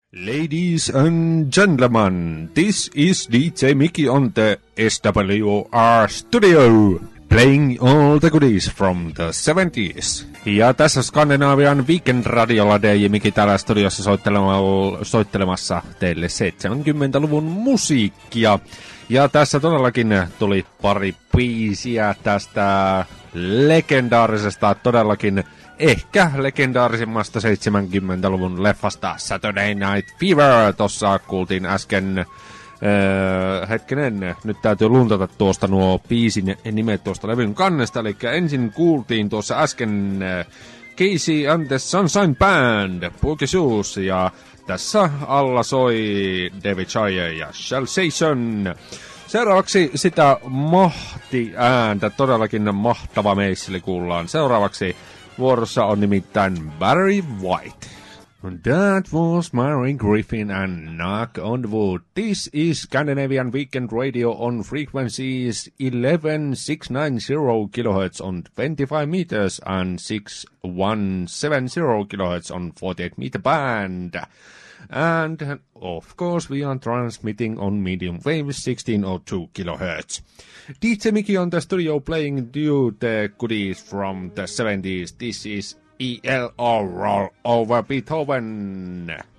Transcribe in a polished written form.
Ladies and gentlemen, this is DJ Mickey on the SWR studio, playing all the goodies from the 70s. Ja tässä Skandinavian Weekend-radiolla DJ Mickey täällä studiossa soittelemassa teille 70-luvun musiikkia. Ja tässä todellakin tuli pari biisiä tästä legendaarisesta, todellakin ehkä legendaarisimmasta 70-luvun leffasta Saturday Night Fever. Tossa kuultiin äsken, nyt täytyy luntata tuosta nuo biisin nimet tuosta levyn kannesta. Eli ensin kuultiin tuossa äsken Casey and the Sunshine Band, Boogie Shoes, ja tässä alla soi David Shire ja Sensation. Seuraavaksi sitä mahti-ääntä, todellakin mahtava meisseli kuullaan. Seuraavaksi vuorossa on nimittäin Barry White. That was Mary Griffin and Knock on Wood. This is Scandinavian Weekend Radio on frequencies 11690 kHz on 25 meters and 6170 kHz on 48 meter band. And of course we are transmitting on medium waves 1602 kHz. DJ Mickey on the studio playing you the goodies from the 70s. This is ELR Roll over Beethoven.